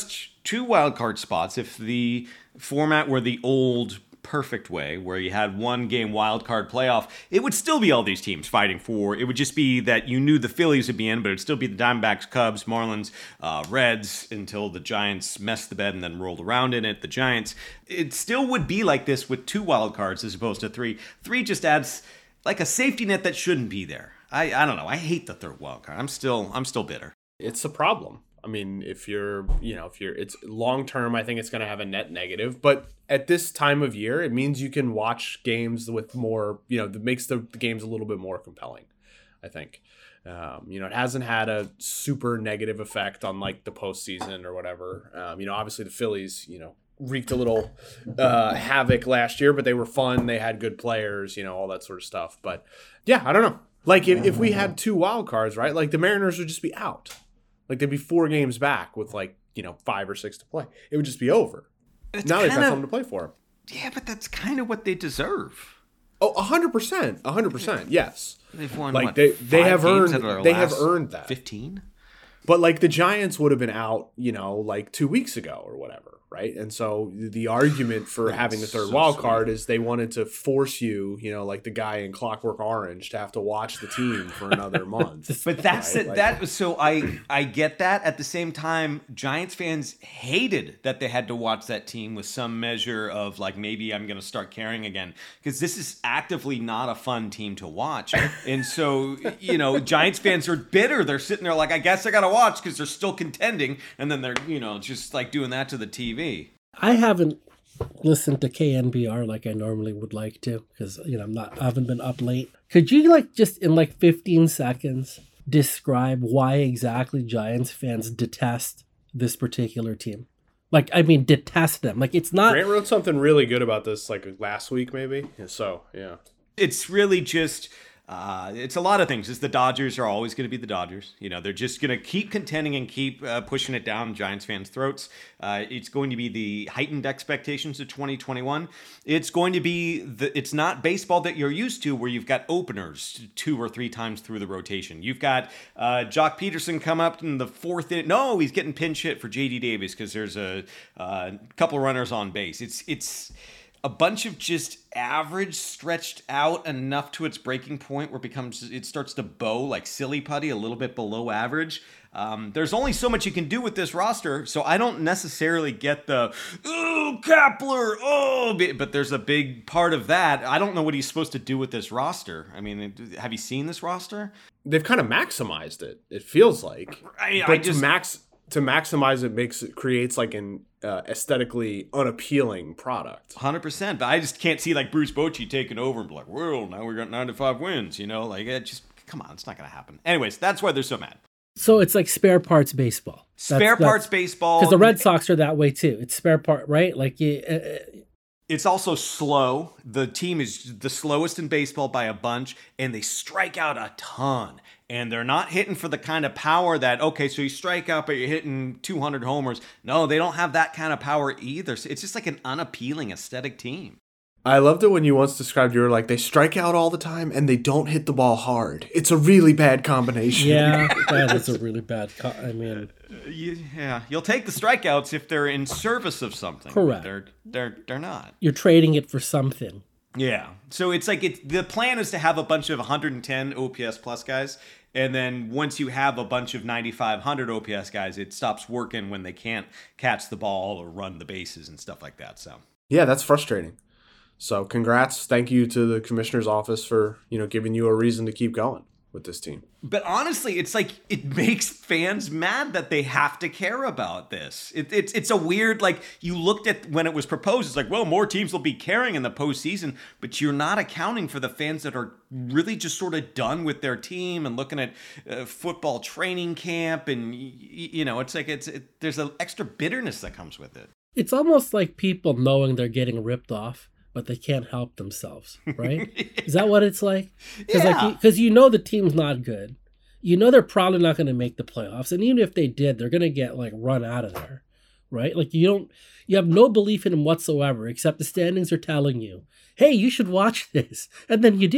two wild card spots, if the format were the old perfect way, where you had one game wild card playoff, it would still be all these teams fighting for. It would just be that you knew the Phillies would be in, but it would still be the Diamondbacks, Cubs, Marlins, uh, Reds, until the Giants messed the bed and then rolled around in it. The Giants. It still would be like this with two wild cards as opposed to three. Three just adds like a safety net that shouldn't be there. I, I don't know. I hate the third wild card. I'm still I'm still bitter. It's a problem. I mean, if you're, you know, if you're, it's long term, I think it's going to have a net negative. But at this time of year, it means you can watch games with more, you know, that makes the, the games a little bit more compelling, I think. Um, you know, it hasn't had a super negative effect on like the postseason or whatever. Um, you know, obviously the Phillies, you know, wreaked a little uh, havoc last year, but they were fun. They had good players, you know, all that sort of stuff. But yeah, I don't know. Like if, if we had two wild cards, right, like the Mariners would just be out. Like, they'd be four games back with, like, you know, five or six to play. It would just be over. It's now they've got kinda, something to play for. Yeah, but that's kind of what they deserve. Oh, one hundred percent. one hundred percent, yes. They've won, like, what, they, they have earned They have earned that. fifteen? But, like, the Giants would have been out, you know, like, two weeks ago or whatever, right? And so the argument for having the third so wild sweet. card is they wanted to force you, you know, like the guy in Clockwork Orange, to have to watch the team for another month. But that's right? it. Like, That was so I I get that. At the same time, Giants fans hated that they had to watch that team with some measure of like, maybe I'm going to start caring again, because this is actively not a fun team to watch. And so, you know, Giants fans are bitter. They're sitting there like, I guess I got to watch because they're still contending, and then they're, you know, just like doing that to the T V. I haven't listened to K N B R like I normally would like to, because, you know, I'm not, I haven't been up late. Could you, like, just in like fifteen seconds describe why exactly Giants fans detest this particular team? Like, I mean, detest them. Like, it's not. Grant wrote something really good about this, like last week, maybe. So, yeah. It's really just. Uh, it's a lot of things. It's the Dodgers are always going to be the Dodgers. You know, they're just going to keep contending and keep uh, pushing it down Giants fans' throats. Uh, it's going to be the heightened expectations of twenty twenty-one. It's going to be the. It's not baseball that you're used to, where you've got openers two or three times through the rotation. You've got uh, Jock Peterson come up in the fourth inning. No, he's getting pinch hit for J D Davis because there's a uh, couple runners on base. It's it's. A bunch of just average stretched out enough to its breaking point where it becomes, it starts to bow like silly putty, a little bit below average. Um, there's only so much you can do with this roster, so I don't necessarily get the, oh, Kapler, oh, but there's a big part of that. I don't know what he's supposed to do with this roster. I mean, have you seen this roster? They've kind of maximized it, it feels like. I, but I just... to max to maximize it makes it creates like an uh, aesthetically unappealing product. one hundred percent. But I just can't see like Bruce Bochy taking over and be like, well, now we got ninety-five wins, you know? Like, it just, come on, it's not going to happen. Anyways, that's why they're so mad. So it's like spare parts baseball. Spare that's, parts that's, baseball. Because the Red Sox are that way too. It's spare part, right? Like you... Uh, It's also slow. The team is the slowest in baseball by a bunch, and they strike out a ton. And they're not hitting for the kind of power that, okay, so you strike out, but you're hitting two hundred homers. No, they don't have that kind of power either. So it's just like an unappealing aesthetic team. I loved it when you once described, you were like, they strike out all the time and they don't hit the ball hard. It's a really bad combination. Yeah, that is a really bad, co- I mean. Uh, you, yeah, you'll take the strikeouts if they're in service of something. Correct. They're, they're, they're not. You're trading it for something. Yeah. So it's like it, the plan is to have a bunch of one hundred ten O P S plus guys. And then once you have a bunch of ninety-five hundred O P S guys, it stops working when they can't catch the ball or run the bases and stuff like that. So yeah, that's frustrating. So congrats. Thank you to the commissioner's office for, you know, giving you a reason to keep going with this team. But honestly, it's like it makes fans mad that they have to care about this. It, it's it's a weird, like, you looked at when it was proposed, it's like, well, more teams will be caring in the postseason, but you're not accounting for the fans that are really just sort of done with their team and looking at uh, football training camp. And, you know, it's like it's it, there's an extra bitterness that comes with it. It's almost like people knowing they're getting ripped off, but they can't help themselves, right? yeah. Is that what it's like? Because yeah. like, you, you know the team's not good. You know they're probably not going to make the playoffs. And even if they did, they're going to get like run out of there, right? Like you don't, you have no belief in them whatsoever, except the standings are telling you, hey, you should watch this. And then you do.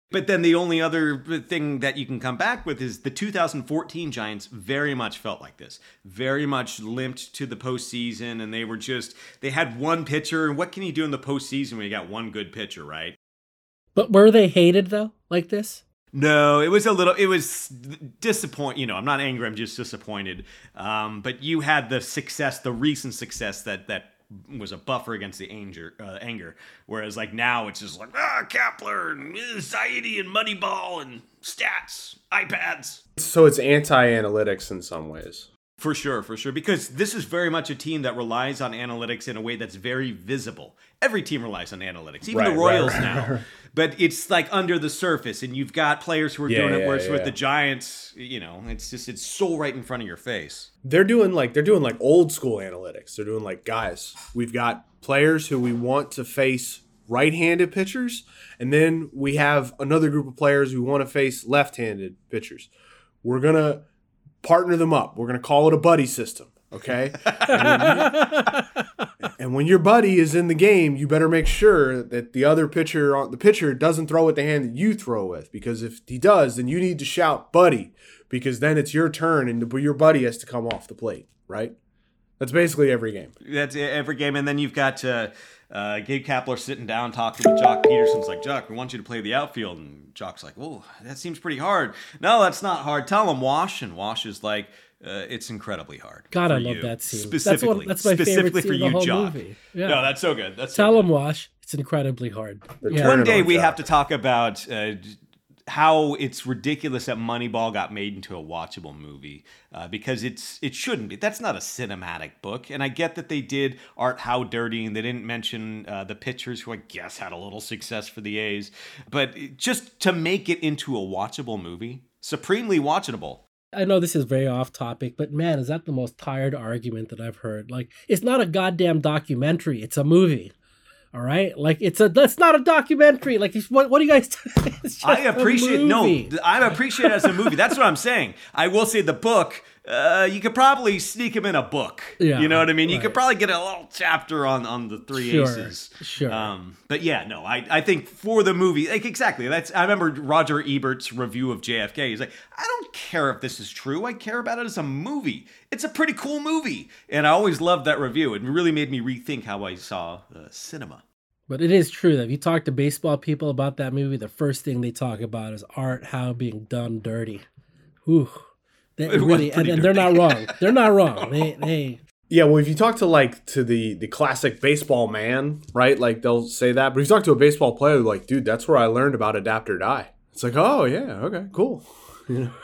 But then the only other thing that you can come back with is the two thousand fourteen Giants very much felt like this. Very much limped to the postseason, and they were just, they had one pitcher, and what can you do in the postseason when you got one good pitcher, right? But were they hated, though, like this? No, it was a little, it was disappointing. You know, I'm not angry, I'm just disappointed. Um, but you had the success, the recent success that, that was a buffer against the anger, uh, anger. Whereas like now it's just like, ah, Kepler and Zaidi and Moneyball and stats, iPads. So it's anti-analytics in some ways. For sure, for sure. Because this is very much a team that relies on analytics in a way that's very visible. Every team relies on analytics, even right, the Royals right, right. now. But it's like under the surface, and you've got players who are Yeah, doing it. yeah, Whereas yeah. with the Giants, you know, it's just it's so right in front of your face. They're doing like they're doing like old school analytics. They're doing like, guys, we've got players who we want to face right-handed pitchers, and then we have another group of players who want to face left-handed pitchers. We're gonna partner them up. We're gonna call it a buddy system. Okay. And when, you, and when your buddy is in the game, you better make sure that the other pitcher, the pitcher, doesn't throw with the hand that you throw with. Because if he does, then you need to shout "buddy," because then it's your turn, and your buddy has to come off the plate. Right? That's basically every game. That's every game, and then you've got uh, uh, Gabe Kapler sitting down talking with Jock Peterson's like, Jock, we want you to play the outfield, and Jock's like, oh, that seems pretty hard. No, that's not hard. Tell him, Wash, and Wash is like, uh, it's incredibly hard. God, for I love you. that scene. Specifically, that's, one, that's my specifically favorite scene for in you, the whole Jock. movie. Yeah. No, that's so good. That's Tell so him, good. Wash, it's incredibly hard. Yeah. One day on we Jock. have to talk about uh, how it's ridiculous that Moneyball got made into a watchable movie uh, because it's it shouldn't be. That's not a cinematic book. And I get that they did Art How Dirty and they didn't mention uh, the pitchers who I guess had a little success for the A's. But just to make it into a watchable movie, supremely watchable. I know this is very off topic, but man, is that the most tired argument that I've heard. Like, it's not a goddamn documentary. It's a movie. All right, like it's a that's not a documentary. Like, what what do you guys? It's just I appreciate a movie. no, I appreciate it as a movie. That's what I'm saying. I will say the book. Uh, you could probably sneak him in a book. Yeah, you know what I mean. You right. could probably get a little chapter on on the three Sure, aces. sure. Um, but yeah, no, I I think for the movie, like exactly. That's I remember Roger Ebert's review of J F K. He's like, I don't care if this is true. I care about it as a movie. It's a pretty cool movie, and I always loved that review. It really made me rethink how I saw uh, cinema. But it is true that if you talk to baseball people about that movie, the first thing they talk about is Art Howe being done dirty. Ooh, they It was really, and, pretty and they're not dirty. wrong. They're not wrong. They, they. Yeah, well, if you talk to like to the the classic baseball man, right? Like they'll say that. But if you talk to a baseball player, they're like, dude, that's where I learned about adapt or die. It's like, oh yeah, okay, cool. You know.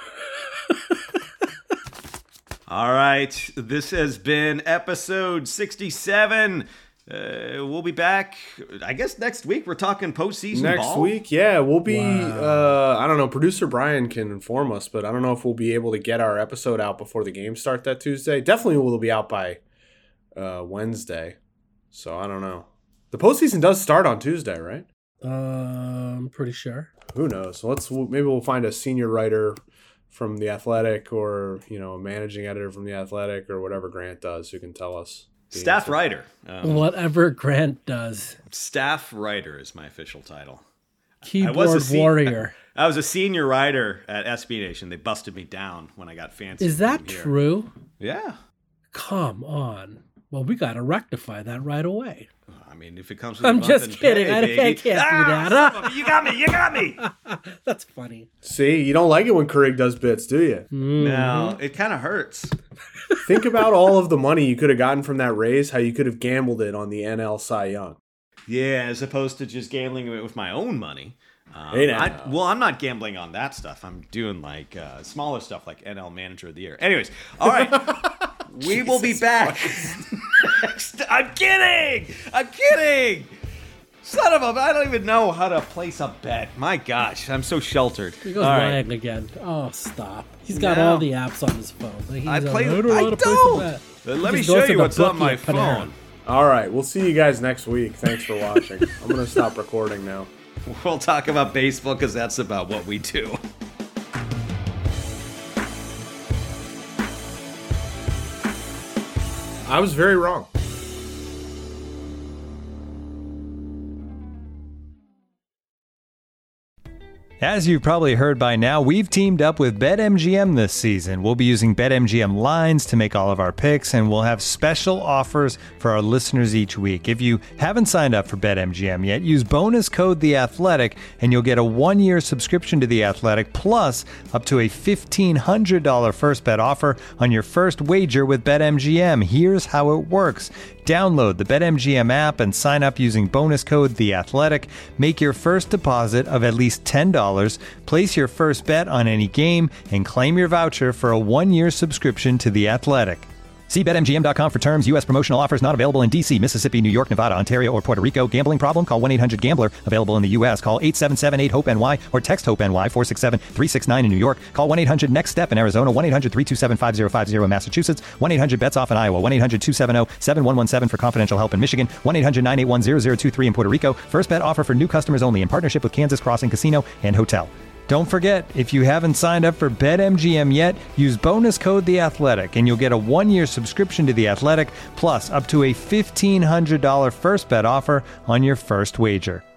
All right, this has been episode sixty-seven. Uh, we'll be back, I guess, next week. We're talking postseason Next ball. week, yeah, we'll be. Wow. Uh, I don't know. Producer Brian can inform us, but I don't know if we'll be able to get our episode out before the games start that Tuesday. Definitely, will be out by uh, Wednesday. So I don't know. The postseason does start on Tuesday, right? Uh, I'm pretty sure. Who knows? So let's maybe we'll find a senior writer from The Athletic, or you know, a managing editor from The Athletic, or whatever Grant does, who can tell us. the Staff answer. writer. Um, Whatever Grant does. Staff writer is my official title. Keyboard I was a se- warrior. I was a senior writer at S B Nation. They busted me down when I got fancy. Is that from here. true? Yeah. Come on. Well, we got to rectify that right away. I mean, if it comes with I'm a bump just in kidding. pay, I, I baby. can't do Ah, that. son of a- you got me. You got me. That's funny. See, you don't like it when Couric does bits, do you? Mm-hmm. No, it kind of hurts. Think about all of the money you could have gotten from that raise, how you could have gambled it on the N L Cy Young. Yeah, as opposed to just gambling it with my own money. Um, Hey, now. I, well, I'm not gambling on that stuff. I'm doing like uh, smaller stuff like N L Manager of the Year. Anyways, all right. We will be back next. I'm kidding. I'm kidding. Son of a! I don't even know how to place a bet. My gosh, I'm so sheltered. He goes All right. lying again. Oh, stop. He's got No. all the apps on his phone. Like, he's I like, play. I don't know I how to place a don't. bet. Uh, He Let me just show goes to you the what's on bookie my at Panera. phone. All right, we'll see you guys next week. Thanks for watching. I'm going to stop recording now. We'll talk about baseball because that's about what we do. I was very wrong. As you've probably heard by now, we've teamed up with BetMGM this season. We'll be using BetMGM lines to make all of our picks, and we'll have special offers for our listeners each week. If you haven't signed up for BetMGM yet, use bonus code The Athletic, and you'll get a one-year subscription to The Athletic, plus up to a fifteen hundred dollars first bet offer on your first wager with BetMGM. Here's how it works. Download the BetMGM app and sign up using bonus code The Athletic. Make your first deposit of at least ten dollars, place your first bet on any game, and claim your voucher for a one-year subscription to The Athletic. See Bet M G M dot com for terms. U S promotional offers not available in D C, Mississippi, New York, Nevada, Ontario, or Puerto Rico. Gambling problem? Call one eight hundred gambler. Available in the U S. Call eight seven seven eight hope N Y or text HOPE-NY four six seven three six nine in New York. Call one eight hundred next step in Arizona. one eight hundred three two seven five zero five zero in Massachusetts. one eight hundred bets off in Iowa. one eight hundred two seven zero seven one one seven for confidential help in Michigan. one eight hundred nine eight one zero zero two three in Puerto Rico. First bet offer for new customers only in partnership with Kansas Crossing Casino and Hotel. Don't forget, if you haven't signed up for BetMGM yet, use bonus code The Athletic, and you'll get a one-year subscription to The Athletic, plus up to a fifteen hundred dollars first bet offer on your first wager.